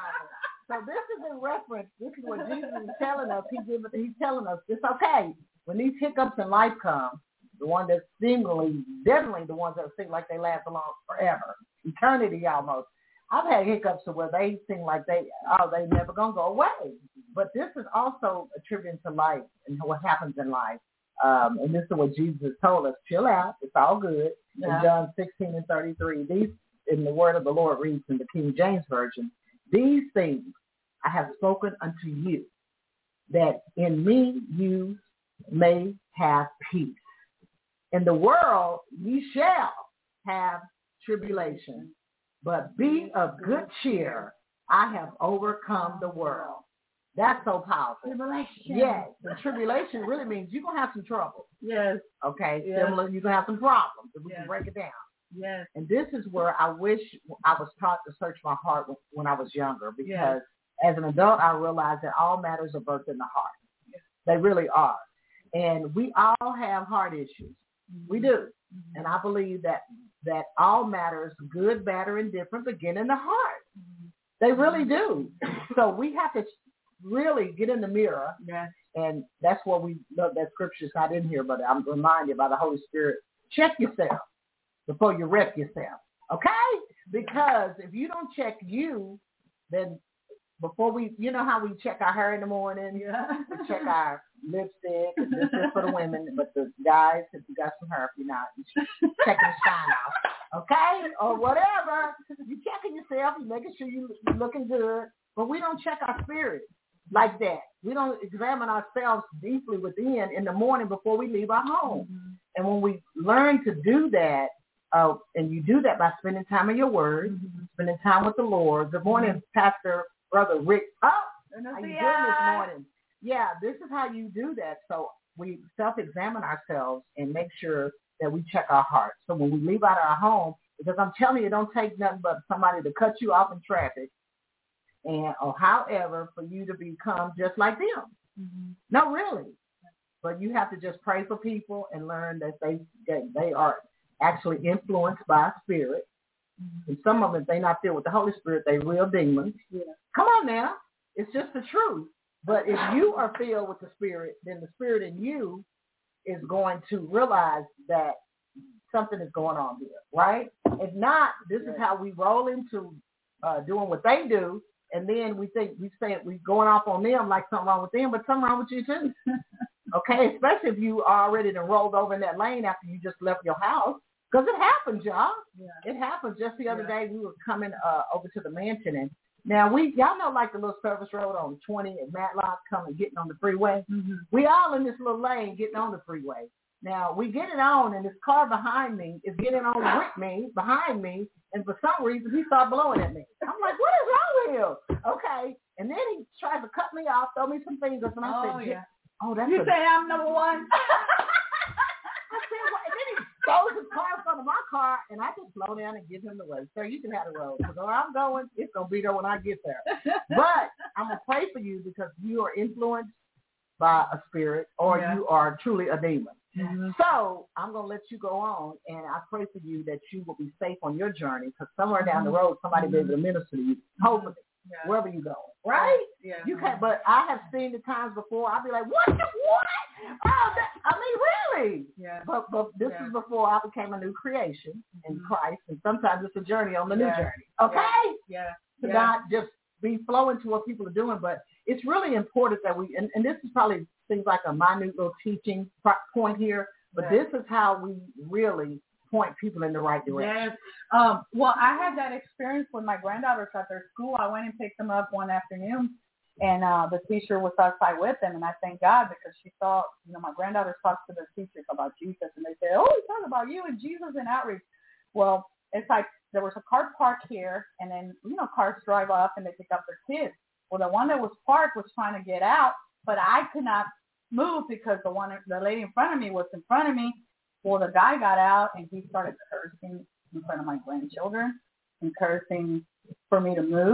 So this is in reference. This is what Jesus is telling us. He's telling us it's okay when these hiccups in life come. The one that's definitely the ones that seem like they last along forever, eternity almost. I've had hiccups where they seem like they never gonna go away. But this is also attributing to life and what happens in life. And this is what Jesus told us: chill out, it's all good. Yeah. In John 16:33, these in the word of the Lord reads in the King James Version. These things I have spoken unto you, that in me you may have peace. In the world ye shall have tribulation, but be of good cheer. I have overcome the world. That's so powerful. Tribulation. Yes. The tribulation really means you're going to have some trouble. Yes. Okay. Yes. Similar, you're going to have some problems. If we can break it down. Yes. And this is where I wish I was taught to search my heart when I was younger, because as an adult, I realized that all matters are birthed in the heart. Yes. They really are. And we all have heart issues. We do. Mm-hmm. And I believe that all matters, good, bad, or indifferent, begin in the heart. Mm-hmm. They really do. So we have to really get in the mirror. Yes. And that's what we love. That scripture's not in here, but I'm reminded by the Holy Spirit. Check yourself before you wreck yourself. Okay? Because if you don't check you, then before you know how we check our hair in the morning, we check our lipstick, this is for the women, but the guys, if you got some hair, if you're not, you're checking the shine off, okay? Or whatever. You're checking yourself, you're making sure you're looking good, but we don't check our spirit like that. We don't examine ourselves deeply within in the morning before we leave our home. Mm-hmm. And when we learn to do that, and you do that by spending time in your word, spending time with the Lord. Good morning, Pastor Brother Rick. Oh, how you doing this morning? Yeah, this is how you do that. So we self-examine ourselves and make sure that we check our hearts. So when we leave out of our home, because I'm telling you, it don't take nothing but somebody to cut you off in traffic, or however, for you to become just like them. Mm-hmm. No, really. But you have to just pray for people and learn that they are actually influenced by a spirit. Mm-hmm. And some of them, if they're not filled with the Holy Spirit, they real demons. Yeah. Come on now. It's just the truth. But if you are filled with the Spirit, then the Spirit in you is going to realize that something is going on here, right? If not, this is how we roll into doing what they do, and then we say we're going off on them like something wrong with them, but something wrong with you too. Okay, especially if you are already rolled over in that lane after you just left your house. Because it happens, y'all. Yeah. It happened. Just the other day, we were coming over to the mansion, and now y'all know like the little service road on 20 and Matlock getting on the freeway. Mm-hmm. We all in this little lane getting on the freeway. Now we get it on, and this car behind me is getting on with me, behind me, and for some reason he started blowing at me. I'm like, what is wrong with him? Okay, and then he tries to cut me off, throw me some fingers, and I said, that's you say I'm number one. I said, well, and then he throws his car in front of my car, and I just slow down and give him the way. Sir, you can have the road. Because where I'm going, it's going to be there when I get there. But I'm going to pray for you because you are influenced by a spirit or you are truly a demon. Mm-hmm. So I'm going to let you go on, and I pray for you that you will be safe on your journey because somewhere down the road, somebody will be able to minister to you, hopefully, wherever you go. Right? Yeah. You can't, but I have seen the times before. I'll be like, what? Oh, really? Yeah. But this is before I became a new creation in Christ, and sometimes it's a journey on the new journey. Okay? Yeah. To not just be flowing to what people are doing, but it's really important that we, and this is probably seems like a minute little teaching point here, but this is how we really point people in the right direction. Yes. Well, I had that experience with my granddaughters at their school. I went and picked them up one afternoon, and the teacher was outside with them, and I thank God because she saw, my granddaughters talked to their teachers about Jesus, and they said, we talk about you and Jesus and outreach. Well, it's like there was a car parked here, and then, cars drive up and they pick up their kids. Well, the one that was parked was trying to get out, but I could not move because the lady in front of me was in front of me. Well, the guy got out and he started cursing in front of my grandchildren and cursing for me to move.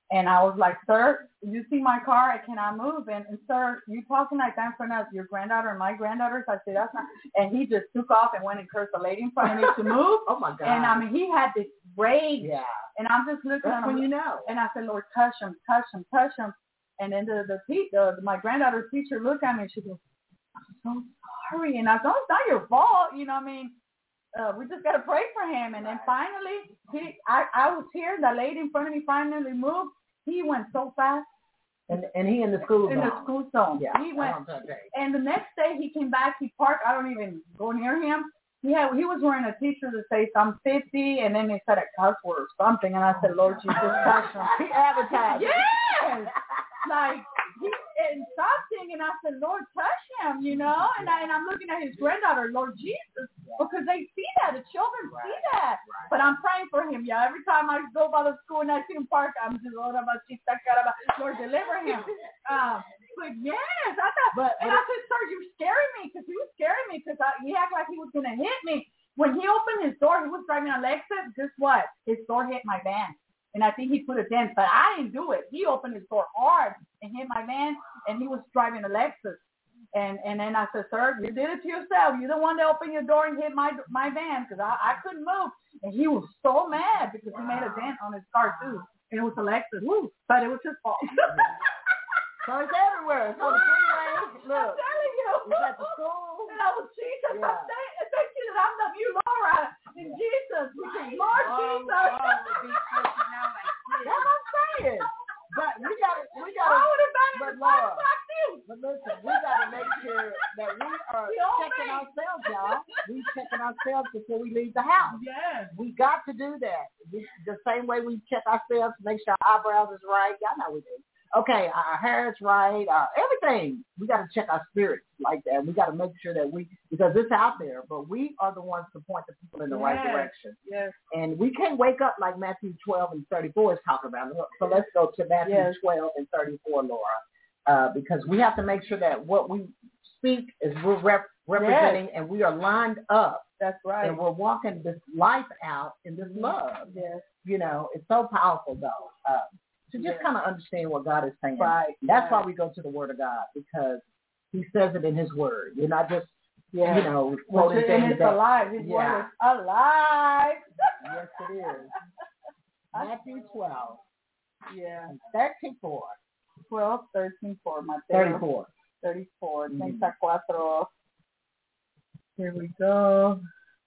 And I was like, sir, you see my car? I cannot move. And sir, you talking like that in front of your granddaughter and my granddaughters? I said, that's not. And he just took off and went and cursed the lady in front of me to move. Oh, my God. And, I mean, he had this rage. Yeah. And I'm just looking at him. When you know. And I said, Lord, touch him, touch him, touch him. And then my granddaughter's teacher looked at me and she goes, I'm so sorry. And I said, oh, it's not your fault. You know what I mean? We just got to pray for him. And then finally, I was here. The lady in front of me finally moved. He went so fast. And he in the school zone. In the school zone. Yeah. He went. And the next day he came back. He parked. I don't even go near him. He was wearing a t-shirt that says I'm 50, and then they said a cuss word or something. And I said, Lord Jesus, touch him. He advertised. Yes. Like and something, and I said, Lord, touch him, you know. And I'm looking at his granddaughter, Lord Jesus, because they see that. The children see that. But I'm praying for him. Yeah, every time I go by the school and I see him park, I'm just Lord, deliver him. But yes, I thought, and I said, sir, you're scaring me, because he was scaring me, because he acted like he was gonna hit me. When he opened his door, he was driving a Lexus. Guess what? His door hit my van. And I think he put a dent, but I didn't do it. He opened his door hard and hit my van, and he was driving a Lexus. And then I said, sir, you did it to yourself. You're the one that opened your door and hit my van, because I couldn't move. And he was so mad because he made a dent on his car, too. And it was a Lexus. Woo. But it was his fault. So it's everywhere. It's on the freeway. Look. I'm telling you. It's at the school. And I was Jesus. Yeah. Thank you that I'm the you, Laura. In Jesus. Lord Jesus. That's what I'm saying. But we got to, but Laura, but listen, we got to make sure that we are checking ourselves, y'all. We checking ourselves before we leave the house. Yes. We got to do that. The same way we check ourselves, make sure our eyebrows is right. Y'all know we do. Okay, our hair is right, everything. We got to check our spirits like that. We got to make sure that because it's out there, but we are the ones to point the people in the right direction. Yes. And we can't wake up like Matthew 12 and 34 is talking about. So let's go to Matthew 12 and 34, Laura, because we have to make sure that what we speak is we're representing and we are lined up. That's right. And we're walking this life out in this love. Yes. You know, it's so powerful, though. To just kind of understand what God is saying. Right. That's why we go to the Word of God, because He says it in His Word. You're not just, quoting things. And it's alive. His Word is alive. Yes, it is. Matthew 12. Yeah. 34. 12, 13, 4. Mateo. 34. 34. 34. Here we go.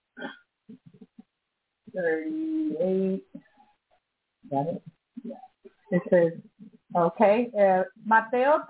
38. Got it? Yeah. It says, okay, Mateo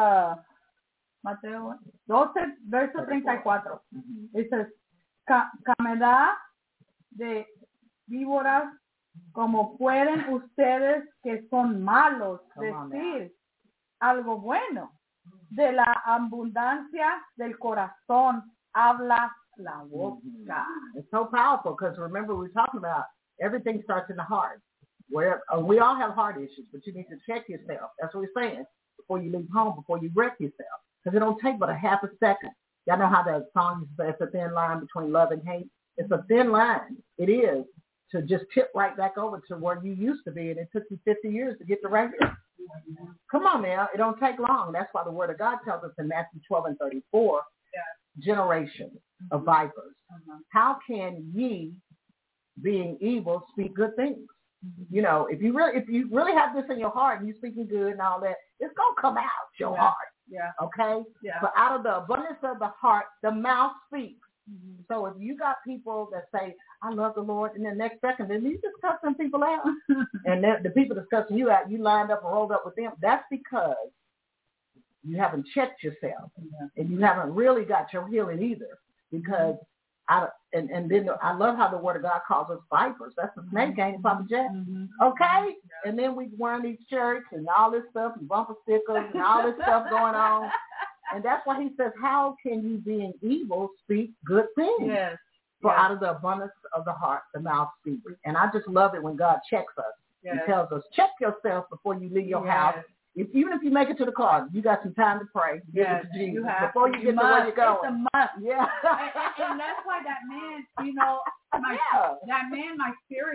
12, verso 34. It says, camedad de víboras, como pueden ustedes que son malos decir algo bueno. De la abundancia del corazón habla la boca. It's so powerful, because remember, we're talking about everything starts in the heart. Where we all have heart issues, but you need to check yourself. That's what we're saying. Before you leave home, before you wreck yourself. Because it don't take but a half a second. Y'all know how that song is, it's a thin line between love and hate. It's a thin line. It is, to just tip right back over to where you used to be, and it took you 50 years to get to right here. Come on now. It don't take long. That's why the Word of God tells us in Matthew 12 and 34, generations of vipers. How can ye, being evil, speak good things? You know, if you really have this in your heart and you're speaking good and all that, it's gonna come out your heart. Yeah. Okay. Yeah. But out of the abundance of the heart, the mouth speaks. So if you got people that say, "I love the Lord," and the next second, then you just cuss some people out, and the people that's cussing you out, you lined up and rolled up with them. That's because you haven't checked yourself, and you haven't really got your healing either. Because And then I love how the Word of God calls us vipers. That's the snake, ain't it, Papa Jack? Okay? And then we wearing these shirts and all this stuff and bumper stickers and all this stuff going on. And that's why he says, how can you, being evil, speak good things? Yes. For out of the abundance of the heart, the mouth speaks. And I just love it when God checks us. He tells us, check yourself before you leave your house. Even if you make it to the car, you got some time to pray. Give it to Jesus before you get to where you're going. It's a must. Yeah. and that's why that man, that man, my spirit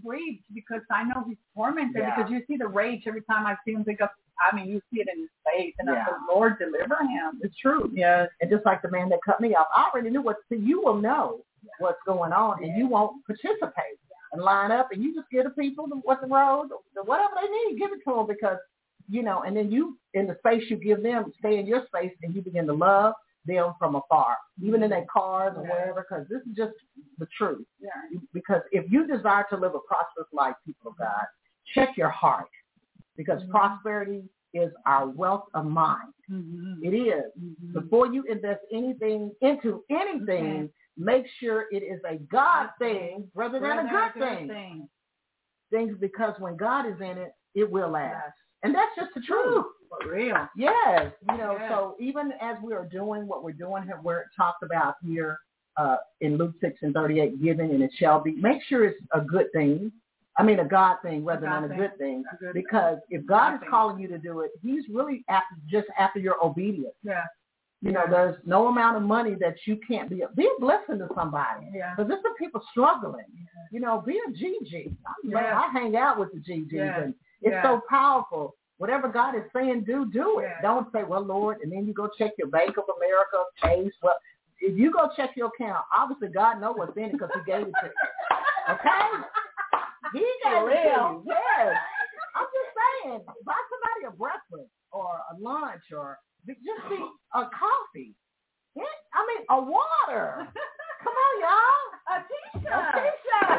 grieved because I know he's tormented because you see the rage every time I see him pick up. I mean, you see it in his face, and I said, Lord, deliver him. It's true. Yes. And just like the man that cut me off, I already knew you will know what's going on, and you won't participate and line up, and you just give the people what's the road, whatever they need, give it to them because, and then you, in the space you give them, stay in your space, and you begin to love them from afar, even in their cars or wherever, because this is just the truth. Yeah. Because if you desire to live a prosperous life, people of God, check your heart, because prosperity is our wealth of mind. Mm-hmm. It is. Mm-hmm. Before you invest anything into anything, make sure it is a God thing rather than a good thing. Things, because when God is in it, it will last. Yes. And that's just the truth. For real. Yes. So even as we are doing what we're doing here, where it talks about here in Luke 6:38, giving and it shall be, make sure it's a good thing. I mean, a God thing rather than a good thing. Because if God is calling you to do it, he's really after your obedience. Yeah. There's no amount of money that you can't be a blessing to somebody. Yeah. Because there's some people struggling. Yeah. Be a GG. I hang out with the GGs, and it's so powerful. Whatever God is saying, do it. Yeah. Don't say, well, Lord, and then you go check your Bank of America, Chase. Well, if you go check your account, obviously God knows what's in it because he gave it to you. Okay? He gave it to you. Yes. I'm just saying, buy somebody a breakfast or a lunch or just be a coffee. A water. Come on, y'all. A T-shirt.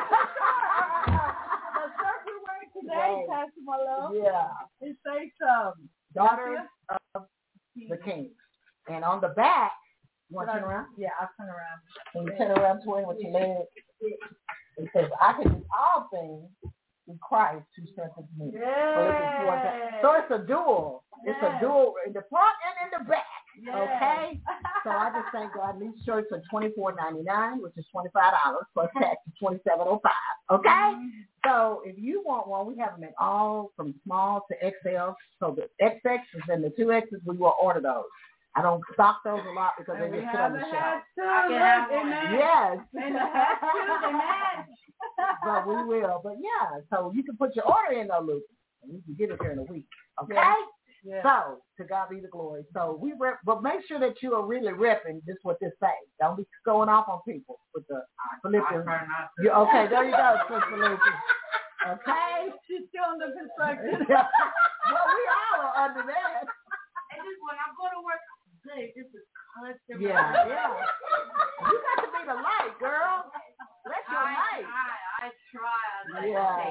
The shirt we're wearing today, Pastor Malo. Yeah. It says Daughters of the King. And on the back, you want to turn around? Yeah, I'll turn around. Can you turn around, Twin, with your leg? It says, I can do all things through Christ who strengthens me. So it's a dual. It's a dual in the front and in the back. Yes. Okay? So I just thank God. These shirts are $24.99, which is $25 plus tax is $27.05. Okay? Mm-hmm. So if you want one, we have them in all from small to XL. So the XXs and the 2Xs, we will order those. I don't stock those a lot because they just put on the shelf. Yes. And the hats too, they match. But we will. But yeah, so you can put your order in though, Luke, and we can get it here in a week. Okay? Yeah. So to God be the glory. So we rep, but make sure that you are really repping just what this says. Don't be going off on people with the Philippians. Okay, there you go, Sister Philippians. Okay? She's still under construction. Well, we all are under that. And just when I go to work, good. This is constant. Yeah. You got to be the light, girl. That's your light. I try. Yeah.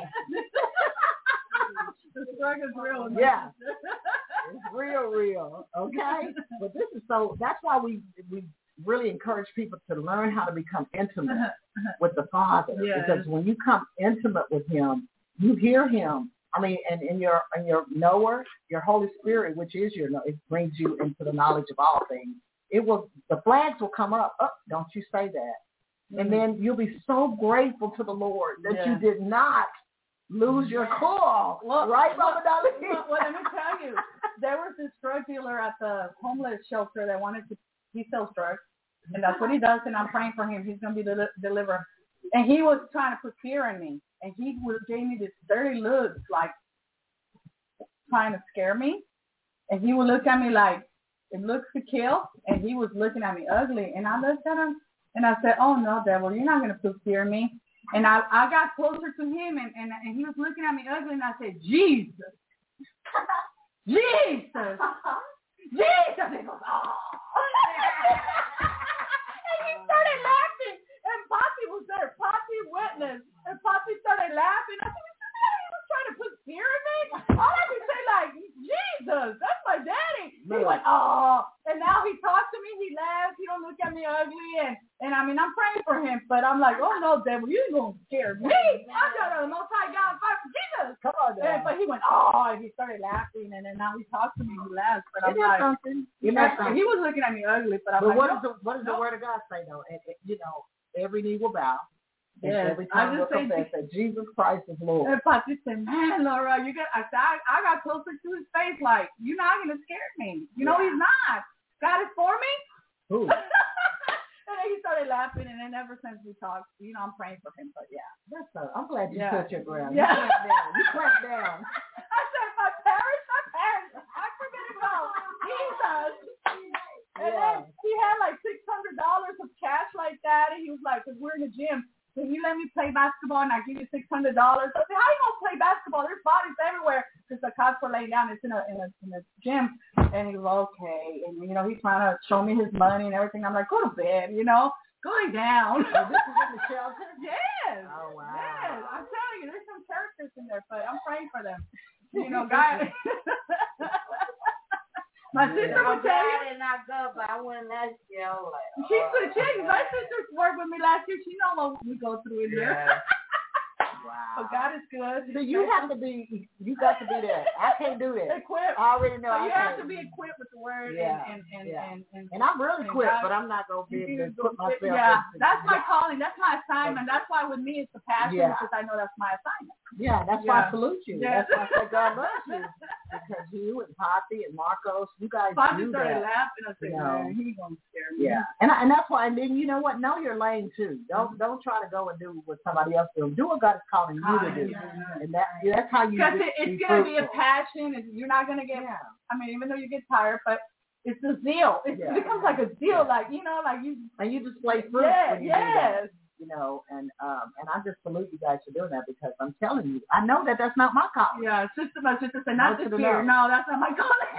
The struggle's real. Yeah. It's real. Okay? But this is that's why we really encourage people to learn how to become intimate with the Father. Yes. Because when you come intimate with him, you hear him. I mean, and in your knower, your Holy Spirit, which is it brings you into the knowledge of all things. The flags will come up. Oh, don't you say that. Mm-hmm. And then you'll be so grateful to the Lord that you did not lose your cool. Right, Mama Dolly? Well, let me tell you, there was this drug dealer at the homeless shelter that he sells drugs. And that's what he does, and I'm praying for him. He's going to be delivered. And he was trying to put fear in me. And he gave me this dirty look, like trying to scare me. And he would look at me like, it looks to kill. And he was looking at me ugly. And I looked at him, and I said, oh, no, devil, you're not going to put fear in me. And I got closer to him, and he was looking at me ugly, and I said, Jesus. Jesus. Jesus. And he goes, oh. And he started laughing. And Poppy was there. Poppy witnessed. And Poppy started laughing. I said, he was trying to put fear in me? All I could say, like, Jesus, that's my daddy. He went, oh. And now he talks to me. He laughs. He don't look at me ugly. And I mean, I'm praying for him. But I'm like, oh, no, devil, you ain't going to scare me. I'm going to the Most High God, fight for Jesus. Come on, devil. But he went, oh. And he started laughing. And then now he talks to me. He laughs. But I'm like, he was looking at me ugly. But I'm like, what does the Word of God say, though? And every knee will bow. Yes, every time will confess that Jesus Christ is Lord. And Patsy said, man, Laura, I got closer to his face like, you're not going to scare me. You know he's not. God is for me. Who? And then he started started laughing, and then ever since we talked, I'm praying for him. But yeah, I'm glad you stood your ground. Yeah. You clamped down. I said, my parents, I'm gonna go. Jesus. And then he had like $600 of cash like that, and he was like, because we're in the gym, can you let me play basketball and I give you $600? I said, how you gonna play basketball? There's bodies everywhere. Because the cops were laying down. It's in a gym, and he was okay. And he's trying to show me his money and everything. I'm like, go to bed, going down. Oh, this is in the shelter? Yes. Oh, wow. Yes. I'm telling you, there's some characters in there, but I'm praying for them. God. My sister would tell you. I did not go, but I went last year. I was like, She's good. My sister worked with me last year. She knows what we go through in here. Wow. But God is good. So you got to be there. I can't do that. Equipped. I already know. You have to be equipped with the word. And I'm really equipped, but I'm not going to be able to put myself in. That's my calling. That's my assignment. That's why with me it's the passion, because I know that's my assignment. Yeah, that's why I salute you. That's why I say God bless you. Because you and Poppy and Marcos, you guys do started that. laughing. I said, man, he's going to scare me. Yeah, and that's why. And then you know what? Know your lane too. Don't try to go and do what somebody else doing. Do what God is calling you to do, and that's how you. Because it's going to be a passion, and you're not going to get. I mean, even though you get tired, but it's the zeal. It becomes like a zeal, like you and you display fruit when you do that. And I just salute you guys for doing that, because I'm telling you, I know that that's not my calling. Yeah, my sister said, not this year. No, that's not my calling.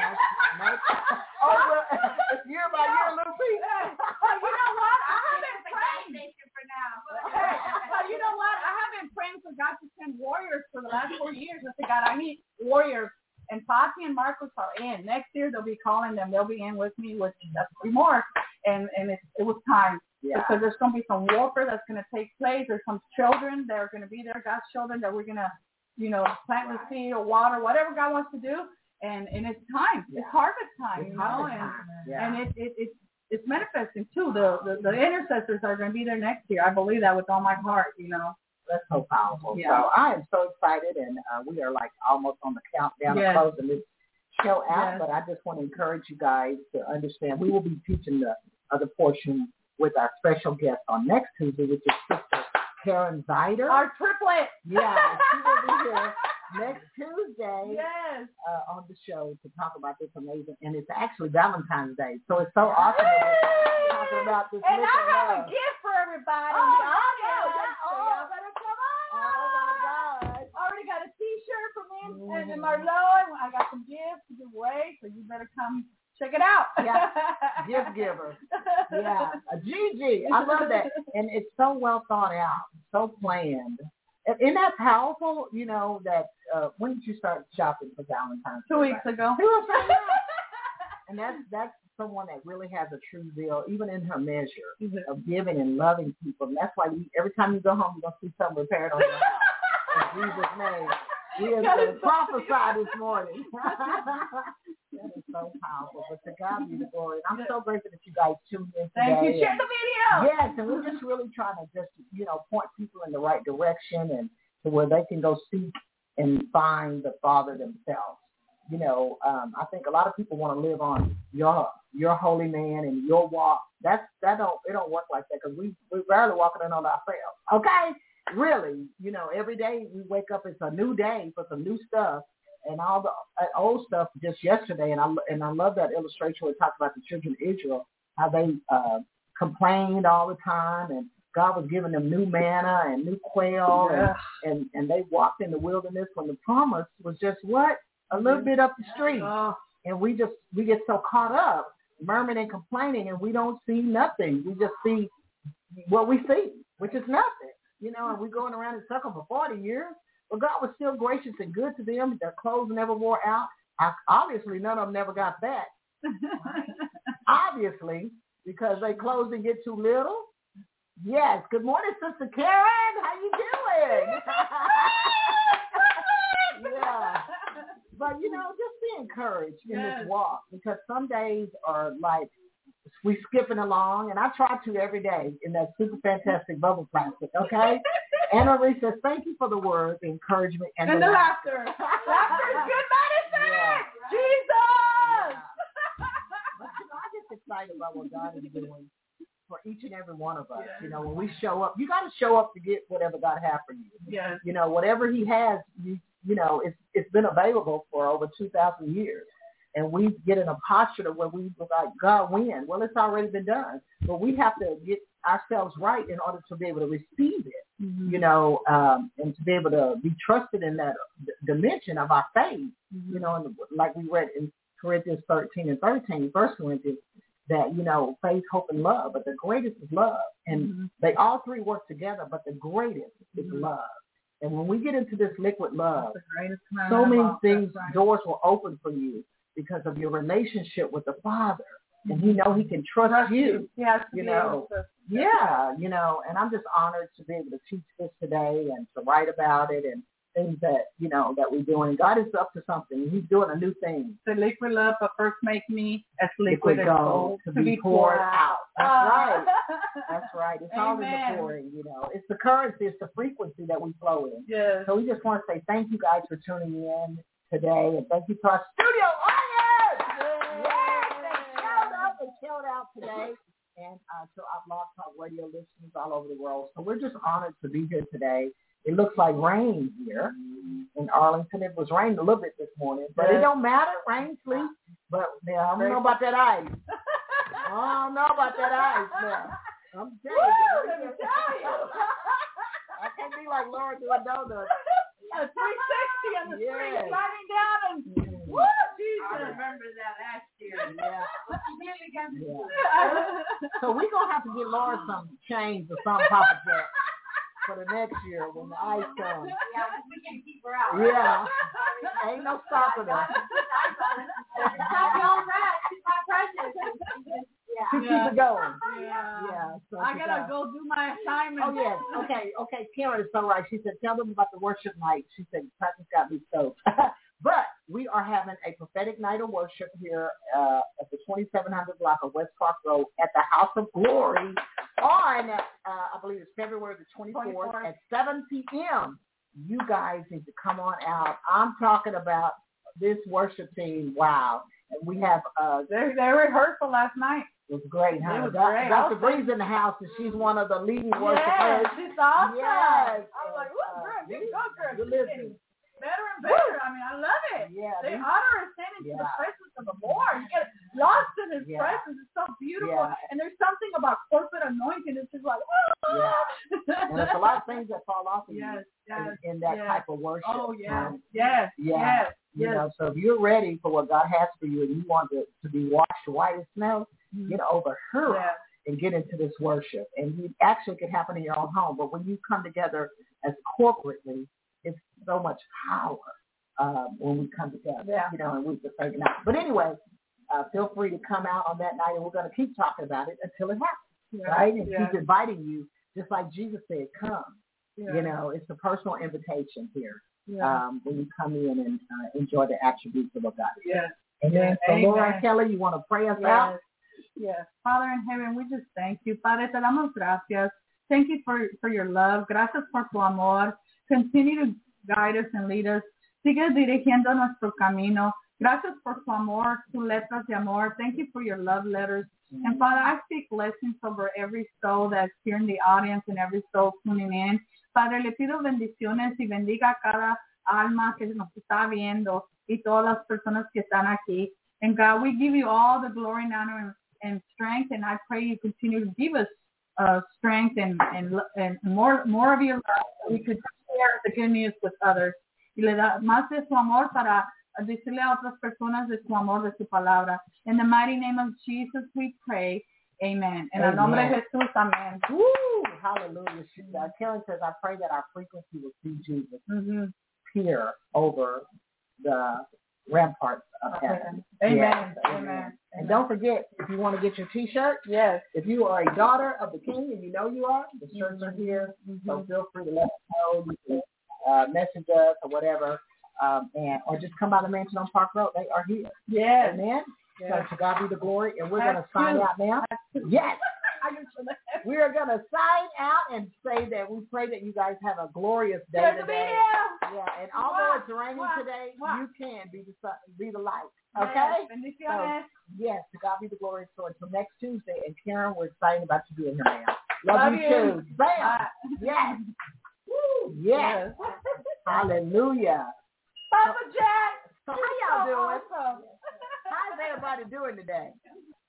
It's year by year, Lucy. You know what? I haven't prayed for now. But you know what? I have been praying for God to send warriors for the last 4 years. I said, God, I need warriors. And Tati and Marcos are in. Next year, they'll be calling them. They'll be in with me, with 3 more. And it was time. Yeah. Because there's going to be some warfare that's going to take place. There's some children that are going to be there, God's children, that we're going to, plant the seed or water, whatever God wants to do. And it's time. Yeah. It's harvest time, And it's manifesting too. The intercessors are going to be there next year. I believe that with all my heart, That's so powerful. Yeah. So I am so excited, and we are like almost on the countdown of closing this show out. Yes. But I just want to encourage you guys to understand we will be teaching the other portion with our special guest on next Tuesday, which is Sister Karen Zider. Our triplet. Yeah, she will be here next Tuesday. Yes. On the show to talk about this amazing, and it's actually Valentine's Day, so it's so awesome that we're talking about this. And I have a gift for everybody. Y'all better come on. Oh my God! I already got a T-shirt from me and Marlo. I got some gifts to give away, so you better come check it out. Yeah, gift giver. Yeah, Gigi. I love that, and it's so well thought out, so planned. Isn't that powerful? That when did you start shopping for Valentine's? 2 weeks ago. And that's someone that really has a true zeal, even in her measure of giving and loving people. And that's why every time you go home, you're going to see something repaired on your house. In Jesus' name. We have prophesied this morning. That is so powerful. But to God be the glory. And I'm so grateful that you guys tuned in today. Thank you. Share the video. Yes, and we're just really trying to just, point people in the right direction, and to where they can go seek and find the Father themselves. I think a lot of people want to live on your holy man and your walk. It don't work like that, because we're rarely walking in on ourselves. Okay? Really, every day we wake up, it's a new day for some new stuff, and all the old stuff just yesterday. And I love that illustration where it talks about the children of Israel, how they complained all the time, and God was giving them new manna and new quail, and they walked in the wilderness when the promise was just a little bit up the street. And we get so caught up murmuring and complaining, and we don't see nothing. We just see what we see, which is nothing. And we're going around in circles for 40 years. But God was still gracious and good to them. Their clothes never wore out. Obviously, none of them never got fat. Obviously, because their clothes didn't get too little. Yes. Good morning, Sister Karen. How you doing? Yeah. But, just be encouraged in this walk, because some days are like we skipping along, and I try to every day in that super fantastic bubble plastic, okay? Anna Marie says, thank you for the word, the encouragement, and the laughter. Laughter is good medicine. Yeah. Jesus! Yeah. But, I get excited about what God is doing. for each and every one of us. Yes. You know, when we show up, you got to show up to get whatever God has for you. Yes. You know, whatever he has, you know, it's been available for over 2,000 years. And we get in a posture where we like, God, when? Well, it's already been done. But we have to get ourselves right in order to be able to receive it, you know, and to be able to be trusted in that dimension of our faith, you know, and like we read in Corinthians 13 and 13, 1 Corinthians, that, you know, faith, hope, and love, but the greatest is love. And they all three work together, but the greatest is love. And when we get into this liquid love, so many things, doors will open for you because of your relationship with the Father. And he know he can trust you, you know. Yeah, you know, and I'm just honored to be able to teach this today and to write about it and things that, you know, that we're doing. God is up to something. He's doing a new thing. The liquid love, but first make me as liquid as gold to be poured out. That's right. That's right. It's all in the pouring, you know. It's the currency, it's the frequency that we flow in. Yes. So we just want to say thank you guys for tuning in today, and thank you to our studio audience. Yes, they showed up and showed out today. And to our Blog Talk Radio listeners all over the world. So we're just honored to be here today. It looks like rain here in Arlington. It was raining a little bit this morning, but it don't matter. Rain, sleep. But yeah, I don't know about that ice. I don't know about that ice now. I'm telling you. I can't be like Laura doing donuts. A 360 on the street, sliding down and woo, Jesus. I remember that last year. So we're going to have to get Laura some chains or something, Papa Jack, for the next year when the ice comes. Yeah, we can keep her out. Yeah. Ain't no stopping her. Stop all that. She's my precious. To keep it going. Yeah. So I gotta go do my assignment. Oh, yes. Okay. Karen is so right. She said, tell them about the worship night. She said, practice got me stoked. But we are having a prophetic night of worship here at the 2700 block of West Park Road at the House of Glory on, I believe it's February the 24th at 7 p.m. You guys need to come on out. I'm talking about this worship team. Wow. And we have they rehearsed last night. It was great, huh? It was great. Dr. Bree's in the house, and she's one of the leading worshipers. Yes, she's awesome. Yes. I'm like, woo, girl, you go, girl. You're listening. Better and better. I mean, I love it. Yeah. They honor ascending to the presence of the Lord. You get lost in his presence. It's so beautiful. Yeah. And there's something about corporate anointing. It's just like, oh. Yeah. And there's a lot of things that fall off of you in that type of worship. Oh, yes. Yes. You know, so if you're ready for what God has for you and you want to be washed white as snow, get over her and get into this worship. And it actually can happen in your own home. But when you come together as corporately, it's so much power when we come together, you know, and we just take it out. But anyway, feel free to come out on that night, and we're going to keep talking about it until it happens, right? And keep inviting you, just like Jesus said, come. You know, it's a personal invitation here when you come in and enjoy the attributes of what God is. Amen. So, Laura Kelly, you want to pray us out? Yes. Father in heaven, we just thank you. Padre, te damos gracias. Thank you for your love. Gracias por tu amor. Continue to guide us and lead us. Sigue dirigiendo nuestro camino. Gracias por tu amor, tu letras de amor. Thank you for your love letters. And Father, I speak blessings over every soul that's here in the audience and every soul tuning in. Padre, le pido bendiciones y bendiga a cada alma que nos está viendo y todas las personas que están aquí. And God, we give you all the glory and honor and strength. And I pray you continue to give us strength and more of your love so we could share the good news with others. Y le da más de su amor para decirle a otras personas de su amor, de su palabra. In the mighty name of Jesus we pray. Amen. En el nombre de Jesús, amén. Woo! Hallelujah. Karen says, I pray that our frequency will see Jesus peer over the ramparts of heaven. Amen. Amen. And don't forget, if you want to get your T-shirt, if you are a daughter of the King, and you know you are, the shirts are here. So feel free to let us know. You can message us or whatever, or just come by the mansion on Park Road. They are here. Yes. Amen. So to God be the glory. And we're going to sign out now. Yes. We are going to sign out and say that we pray that you guys have a glorious day today. Yeah, and although it's it's raining today, you can be the light. Okay? So, yes, to God be the glory. So until next Tuesday, and Karen, we're excited about you being here, ma'am. Love you too. Bam! Yes. Woo! Yes. Hallelujah. Papa Jack. So how y'all doing? How's everybody doing today?